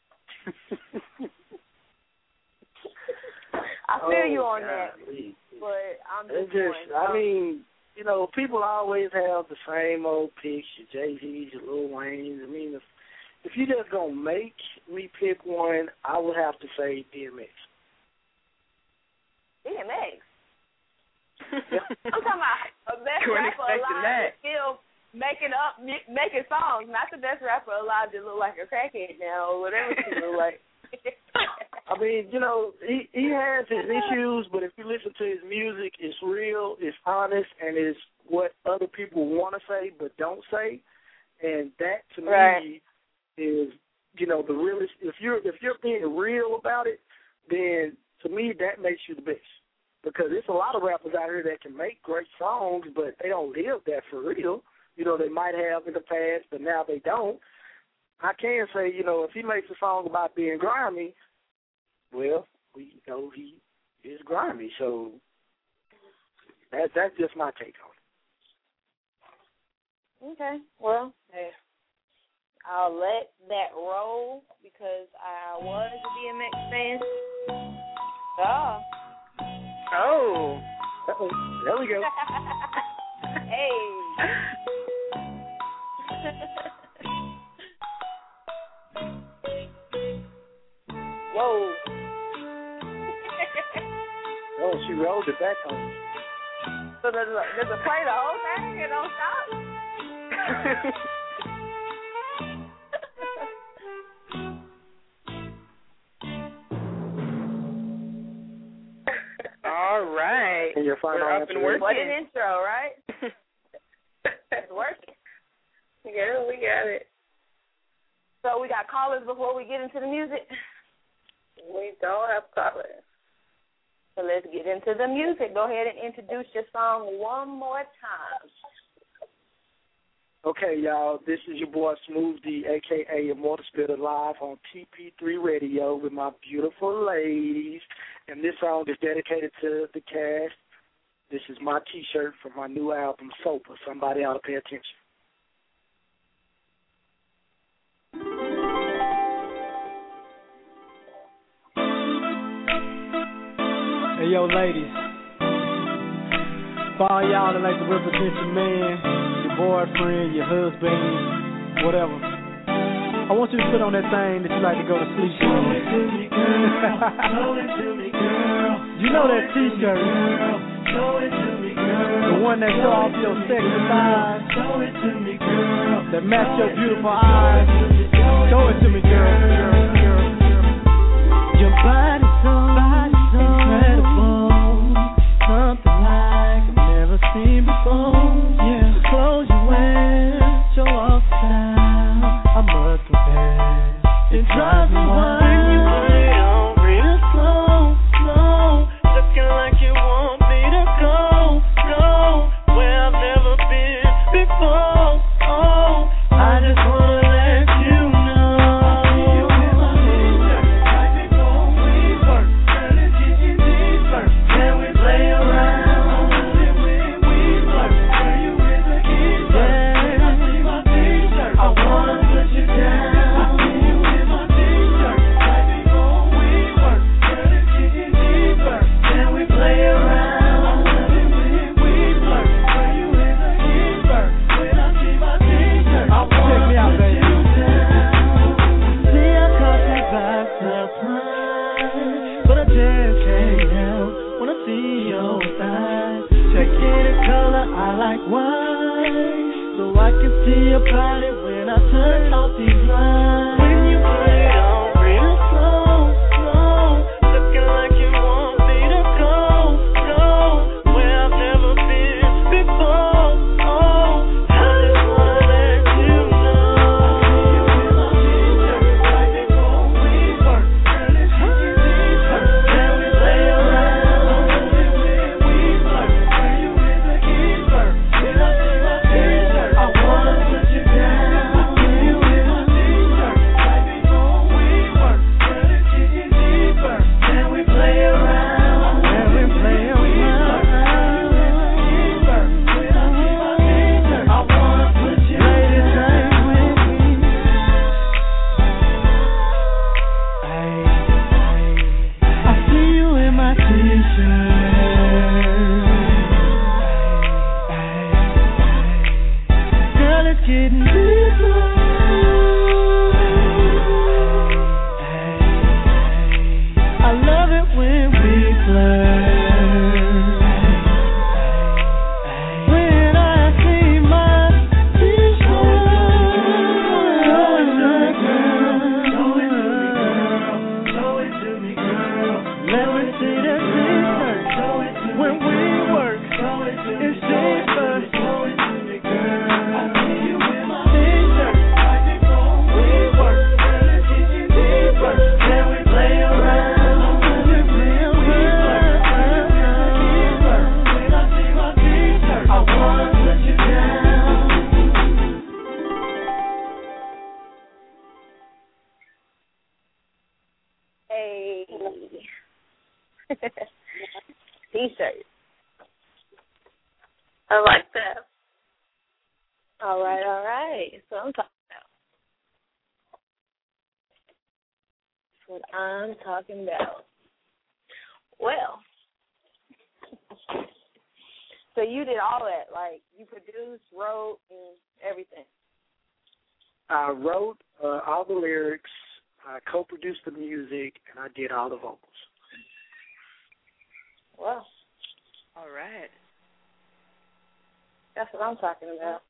I feel you on that, but I'm just one. I mean, people always have the same old picks, your Jay-Z's, your Lil Wayne's. I mean, if you just going to make me pick one, I would have to say DMX. DMX? Yeah. I'm talking about a best rapper alive still making songs, not the best rapper alive that look like a crackhead now or whatever she look like. I mean, he has his issues, but if you listen to his music, it's real, it's honest, and it's what other people want to say but don't say. And that, to me, is, the realest. If you're being real about it, then to me that makes you the best. Because there's a lot of rappers out here that can make great songs, but they don't live that for real. They might have in the past, but now they don't. I can say, you know, if he makes a song about being grimy, well, we know he is grimy. So that's just my take on it. Okay. Well, hey, I'll let that roll because I was a DMX fan. Oh. There we go. Hey. Whoa. Oh, she rolled it back on. So does it play the whole thing? It don't stop? All right. And your final We're up answer and working. What an intro, right? It's working. Yeah, we got it. So we got callers before we get into the music? We don't have callers. So let's get into the music. Go ahead and introduce your song one more time. Okay, y'all, this is your boy Smooth D, a.k.a. Immortal Spitter, live on TP3 Radio with my beautiful ladies. And this song is dedicated to the cast. This is my T-shirt for my new album, Sober. Somebody ought to pay attention. Hey, yo, ladies. For all y'all that like to represent your man, your boyfriend, your husband, whatever, I want you to put on that thing that you like to go to sleep with. Show it to me, girl. Show it to me, girl. You know that T-shirt. Show it to me, girl. The one that show off your sexy thighs. Show it to me, girl. That match your beautiful eyes. Show it to me, girl. Your body's so incredible. Something like I've never seen before. Yeah, the clothes you wear, show off style. I must confess, it drives me wild. When you put it on real slow, looking like you want me to go where I've never been before. Oh, I just wanna let you know. Right before we work, girl, it's getting deeper. Can we play around? When we flirt, girl, you with the keeper. When I see my T-shirt, I wanna put you down. I see you in my T-shirt. Right before we work, girl, it's getting deeper. Can we play around? When we flirt, girl, you with the keeper. When I see my T-shirt, I wanna put you down. See, I caught you by surprise, but I just can't help when I see your thighs. Check any color, I like white, so I can see your body when I turn off these lights. When you put it on real slow, looking like you want me to go where I've never been before. Oh, I just wanna let you know. I see you in my T-shirt, right before we work. Girl, it's getting deeper. Can we play around? When we flirt, girl, you with the keeper. When I see my T-shirt, I wanna put you down. I see you in my T-shirt, right before we work. Girl, it's getting deeper. Can we play around? Can we play around? When I see my T-shirt, I wanna put you down. Ladies, hang with me. I see you in my T-shirt. Girl, it's getting deeper. I love it when we flirt. When I see my T-shirt. Show it to me, girl. Let me see that T-shirt. When we work, it's deeper. I see you in my T-shirt. Right before we work, girl, it's getting deeper. Can we play around? When I see my T-shirt, I wanna put you down. T-shirt. I like that. All right. So I'm talking about. That's what I'm talking about. Well, so you did all that, like you produced, wrote, and everything. I wrote all the lyrics, I co-produced the music, and I did all the vocals. Well, All right. that's what I'm talking about.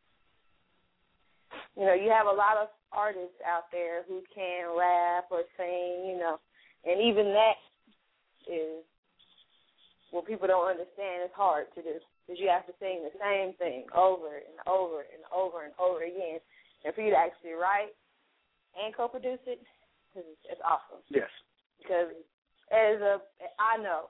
You know, you have a lot of artists out there who can rap or sing, you know, and even that is what people don't understand. It's hard to do because you have to sing the same thing over and over and over and over again. And for you to actually write and co-produce it, it's awesome. Yes. Because I know.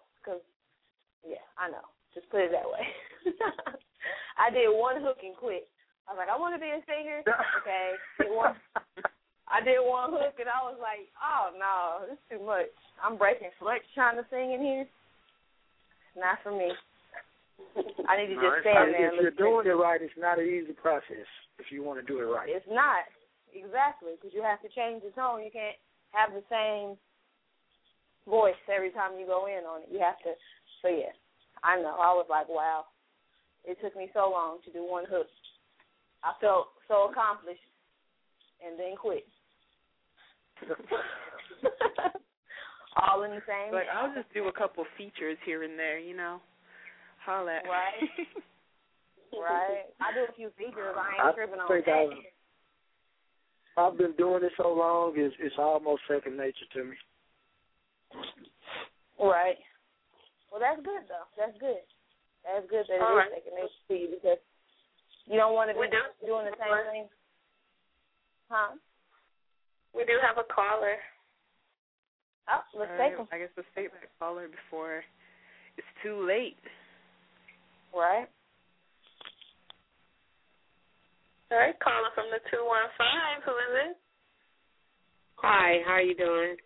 Just put it that way. I did one hook and quit. I was like, I want to be a singer. Okay. I did one hook and I was like, oh no, this is too much. I'm breaking sweats trying to sing in here. Not for me. I need to just stand there. If you're doing it right, it's not an easy process if you want to do it right. It's not. Exactly, because you have to change the tone. You can't have the same voice every time you go in on it. You have to. So, yeah, I know. I was like, wow. It took me so long to do one hook. I felt so accomplished and then quit. All in the same. Like, I'll just do a couple features here and there, you know. Holla. Right. Right. I do a few features. I ain't tripping on that. I've been doing it so long, it's almost second nature to me. Right. Well, that's good, though. That's good. That's good that it is second nature to you because you don't want to be doing the same thing. Huh? We do have a caller. Oh, let's take him. I guess let's take that caller before it's too late. Right. All right, caller from the 215. Who is it? Hi, how are you doing?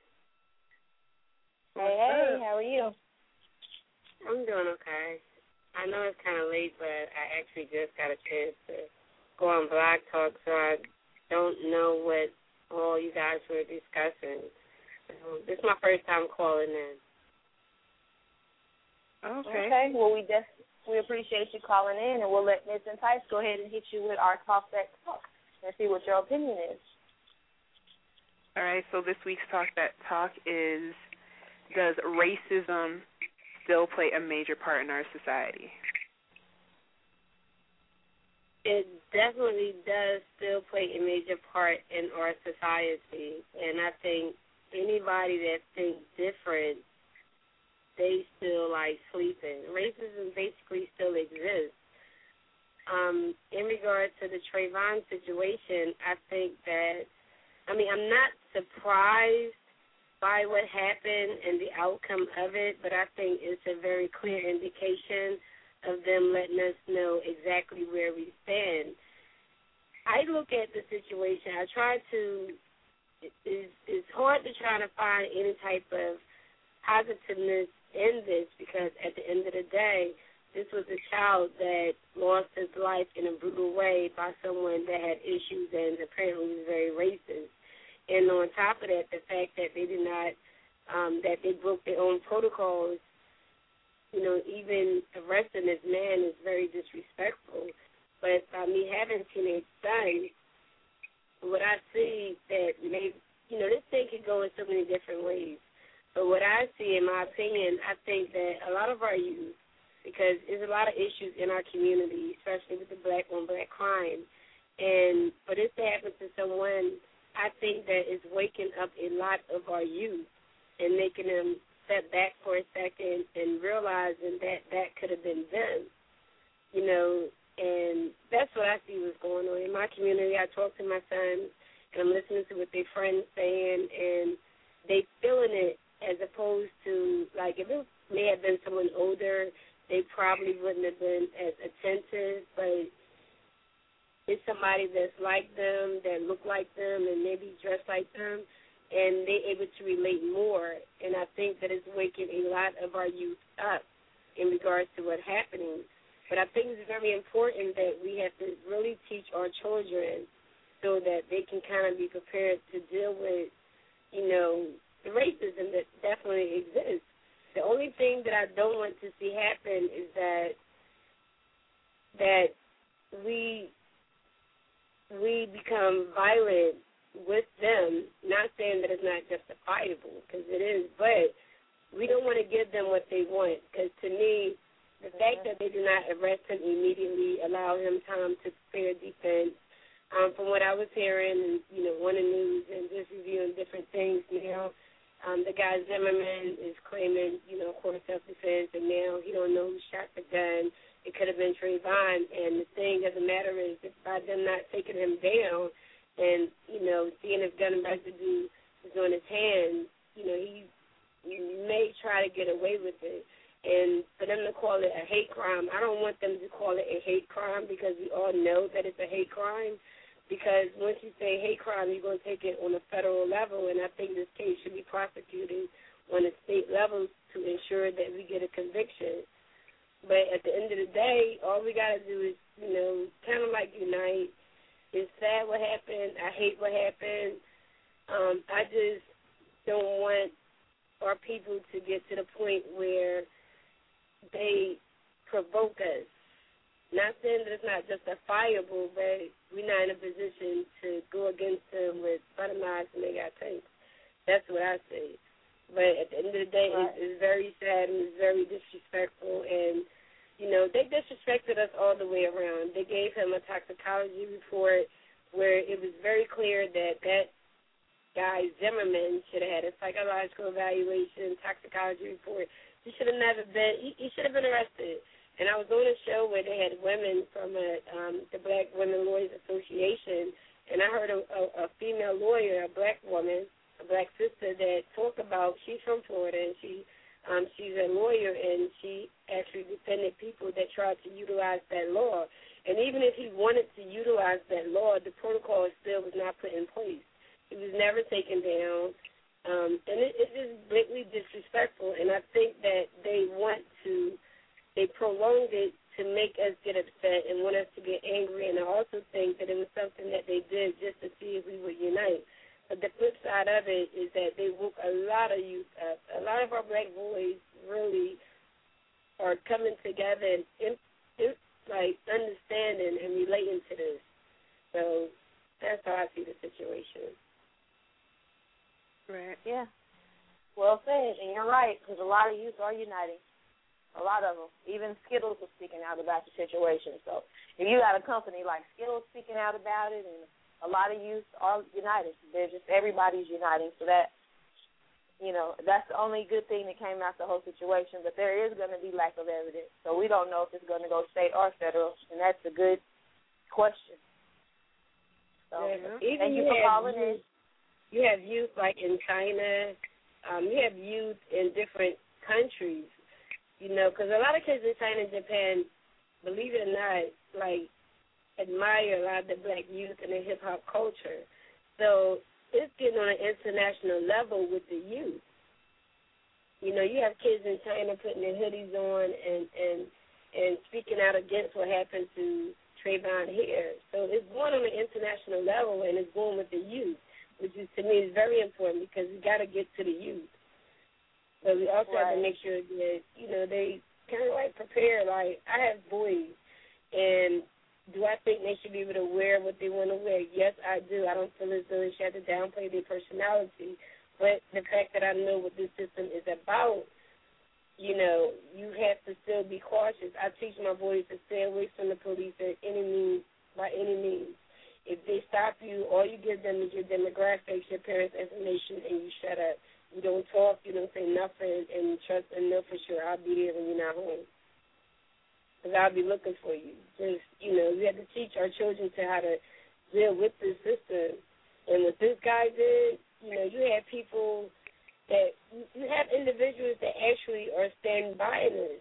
Hey, how are you? I'm doing okay. I know it's kind of late, but I actually just got a chance to go on Blog Talk, so I don't know what all you guys were discussing. This is my first time calling in. Okay. Well, we appreciate you calling in, and we'll let Ms. Entice go ahead and hit you with our Talk That Talk and see what your opinion is. All right, so this week's Talk That Talk is, does racism still play a major part in our society? It definitely does still play a major part in our society, and I think anybody that thinks different, they still like sleeping. Racism basically still exists. In regard to the Trayvon situation, I think that, I'm not surprised by what happened and the outcome of it, but I think it's a very clear indication of them letting us know exactly where we stand. I look at the situation, it's hard to try to find any type of positiveness in this because at the end of the day, this was a child that lost his life in a brutal way by someone that had issues and apparently was very racist. And on top of that, the fact that they did not, that they broke their own protocols, even arresting this man is very disrespectful. But by me having teenage sons, what I see that this thing could go in so many different ways. But what I see, in my opinion, I think that a lot of our youth, because there's a lot of issues in our community, especially with the black-on-black crime, and for this to happen to someone, I think that it's waking up a lot of our youth and making them step back for a second and realizing that that could have been them, and that's what I see what's going on. In my community, I talk to my sons, and I'm listening to what their friends saying, and they feeling it as opposed to, like, if it may have been someone older, they probably wouldn't have been as attentive, but it's somebody that's like them, that look like them, and maybe dress like them, and they're able to relate more. And I think that it's waking a lot of our youth up in regards to what's happening. But I think it's very important that we have to really teach our children so that they can kind of be prepared to deal with, the racism that definitely exists. The only thing that I don't want to see happen is that we become violent with them, not saying that it's not justifiable, because it is, but we don't want to give them what they want, because to me, the fact that they do not arrest him immediately, allow him time to prepare defense, from what I was hearing, on the news and just reviewing different things, the guy Zimmerman is claiming, court self-defense, and now he don't know who shot the gun. It could have been Trayvon, and the thing of the matter is that by them not taking him down and, seeing his gun residue is on his hands, he may try to get away with it. And for them to call it a hate crime, I don't want them to call it a hate crime because we all know that it's a hate crime. Because once you say hate crime, you're going to take it on a federal level, and I think this case should be prosecuted on a state level to ensure that we get a conviction. But at the end of the day, all we got to do is, kind of like unite. It's sad what happened. I hate what happened. I just don't want our people to get to the point where they provoke us. Not saying that it's not justifiable, but we're not in a position to go against them with butter knives and they got tapes. That's what I say. But at the end of the day, it's very sad and it's very disrespectful. And, they disrespected us all the way around. They gave him a toxicology report where it was very clear that guy Zimmerman should have had a psychological evaluation, toxicology report. He should have never been. He should have been arrested. And I was on a show where they had women from the Black Women Lawyers Association, and I heard a female lawyer, a black woman, a black sister, that talked about, she's from Florida, and she's a lawyer, and she actually defended people that tried to utilize that law. And even if he wanted to utilize that law, the protocol still was not put in place. It was never taken down. And it's just blatantly disrespectful, and I think that they prolonged it to make us get upset and want us to get angry, and I also think that it was something that they did just to see if we would unite. But the flip side of it is that they woke a lot of youth up. A lot of our black boys really are coming together and understanding and relating to this. So that's how I see the situation. Right. Yeah. Well said, and you're right, because a lot of youth are uniting. A lot of them. Even Skittles was speaking out about the situation. So if you got a company like Skittles speaking out about it, and a lot of youth are united. They're just, everybody's uniting. So that, that's the only good thing that came out the whole situation. But there is going to be lack of evidence. So we don't know if it's going to go state or federal, and that's a good question. So thank you for calling in. You have youth like in China. You have youth in different countries, because a lot of kids in China and Japan, believe it or not, admire a lot of the black youth and the hip-hop culture. So it's getting on an international level with the youth. You have kids in China putting their hoodies on and speaking out against what happened to Trayvon here. So it's going on an international level, and it's going with the youth, which is, to me, is very important because we got to get to the youth. But we also have to make sure that, they kind of prepare. I have boys, and do I think they should be able to wear what they want to wear? Yes, I do. I don't feel as though they should have to downplay their personality. But the fact that I know what this system is about, you have to still be cautious. I teach my boys to stay away from the police by any means. If they stop you, all you give them is your demographics, your parents' information, and you shut up. You don't talk, you don't say nothing, and trust and know for sure I'll be there when you're not home. Because I'll be looking for you. Just, we have to teach our children to how to deal with this system. And what this guy did, you have people that, you have individuals that actually are standing by this.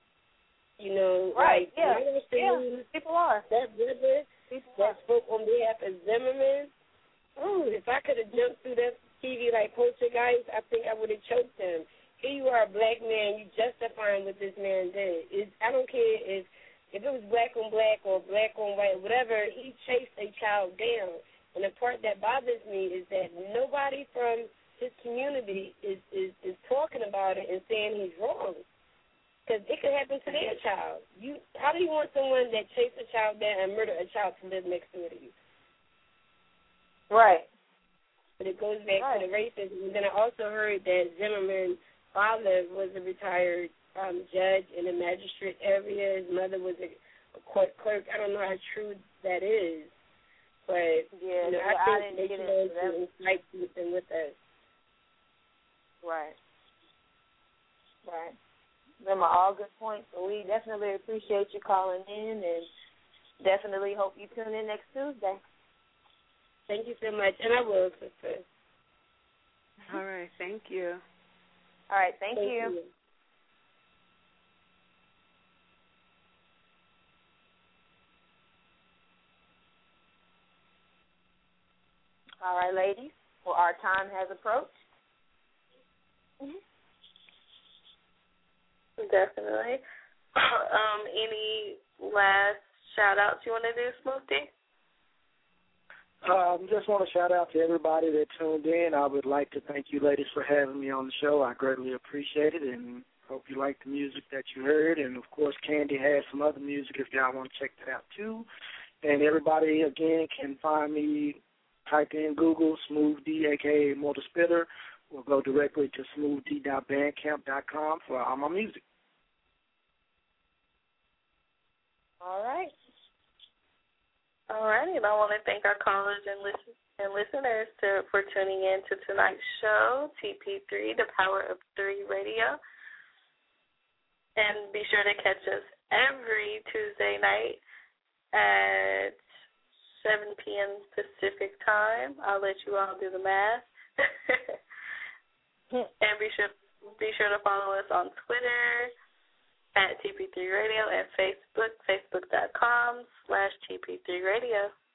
Right, people are. That brother that spoke on behalf of Zimmerman, if I could have jumped through that TV like Poltergeist, I think I would have choked him. here you are, a black man, you justifying what this man did. I don't care if it was black on black or black on white, whatever, he chased a child down. And the part that bothers me is that nobody from his community is talking about it and saying he's wrong. Because it could happen to their child. How do you want someone that chased a child down and murdered a child to live next door to you? Right. But it goes back to the racism. And then I also heard that Zimmerman's father was a retired judge in a magistrate area. His mother was a court clerk. I don't know how true that is. But I think they should also fight something with us. Right. Them are all good points. So we definitely appreciate you calling in and definitely hope you tune in next Tuesday. Thank you so much. And I will, sister. All right. Thank you. All right. Thank you. All right, ladies. Well, our time has approached. Definitely. Any last shout-outs you want to do, Smoothie? Just want to shout out to everybody that tuned in. I would like to thank you ladies for having me on the show. I greatly appreciate it and hope you like the music that you heard. And, of course, Candy has some other music if y'all want to check that out, too. And everybody, again, can find me. Type in Google Smooth D, a.k.a. Immortal Spitter, or go directly to smoothd.bandcamp.com for all my music. All right. All righty, and I want to thank our callers and listeners for tuning in to tonight's show, TP3, The Power of 3 Radio. And be sure to catch us every Tuesday night at 7 p.m. Pacific time. I'll let you all do the math. And be sure to follow us on Twitter at TP3 Radio and Facebook, facebook.com/TP3 Radio.